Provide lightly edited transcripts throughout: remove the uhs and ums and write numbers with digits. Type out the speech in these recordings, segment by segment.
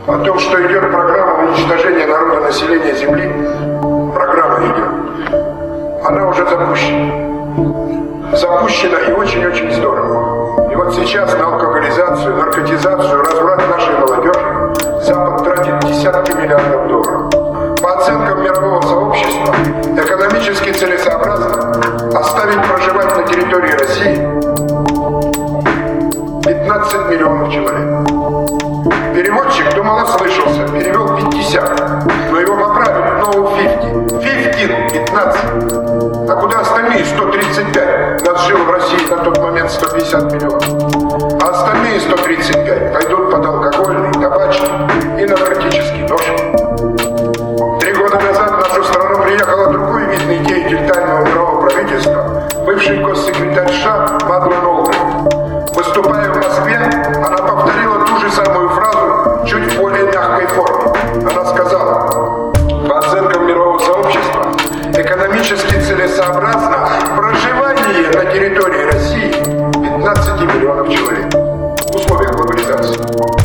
О том, что идет программа уничтожения народа, населения Земли, программа идет. Она уже запущена. Запущена и очень-очень здорово. И вот сейчас на алкоголизацию, наркотизацию, разврат нашей молодежи Запад тратит десятки миллиардов долларов. По оценкам мирового сообщества, экономически целесообразно оставить проживать на территории России 15 миллионов человек. Переводчик, думал, ослышался, перевел 50, но его поправили, no 50. 15. А куда остальные 135? Нас жило в России на тот момент 150 миллионов. А остальные 135 пойдут под алкогольный, табачный и наркотический нож. 3 года назад в нашу страну приехала другой видный деятель тайного мирового правительства, бывший госсекретарь США Мадлен Олбрайт. Выступая в Москве, она повторила ту же самую фразу, чуть в более мягкой форме. Она сказала: по оценкам мирового сообщества, экономически целесообразно проживание на территории России 15 миллионов человек в условиях глобализации.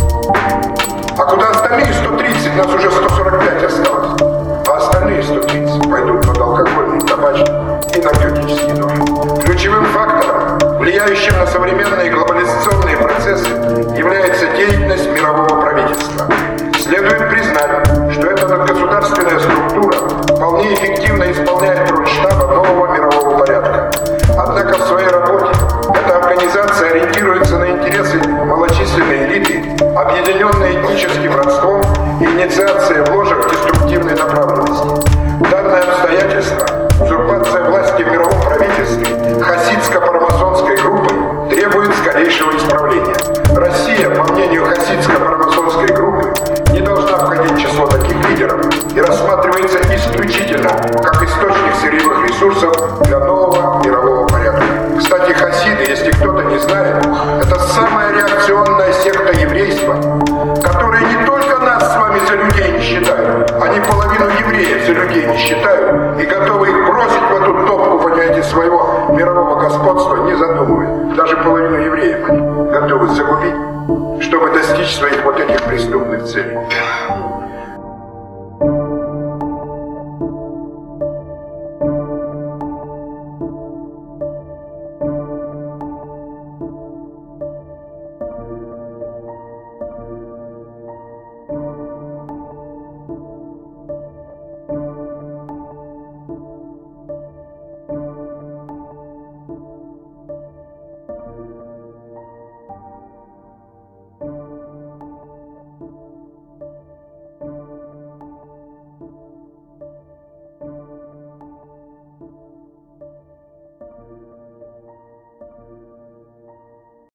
А куда остальные 130? Нас уже 145 осталось. А остальные 130 пойдут под алкогольный, табачный и наркотический нож. Ключевым фактором, влияющим на современные глобализационные процессы, является деятельность мирового правительства. Следует признать, что эта надгосударственная структура вполне эффективно исполняет роль штаба нового мирового порядка. Однако в своей работе эта организация ориентируется на интересы малочисленной элиты, объединенной этническим родством и инициацией вложек деструктивной направленности. Данное обстоятельство, узурпация власти в мировом правительстве хасидско-парамасонской группой, требует скорейшего исправления. Россия, по мнению хасидско-парамасонской группы, не должна входить в число таких лидеров и рассматривается исключительно как источник сырьевых ресурсов для нового мирового порядка. Кстати, хасиды, если кто-то не знает, это самая реакционная секта еврейства, которые не только нас с вами за людей не считают, они половину евреев за людей не считают и готовы их бросить в эту топку, понимаете, своего мирового господства, не задумываясь. Даже половину евреев они готовы загубить, чтобы достичь своих вот этих преступных целей.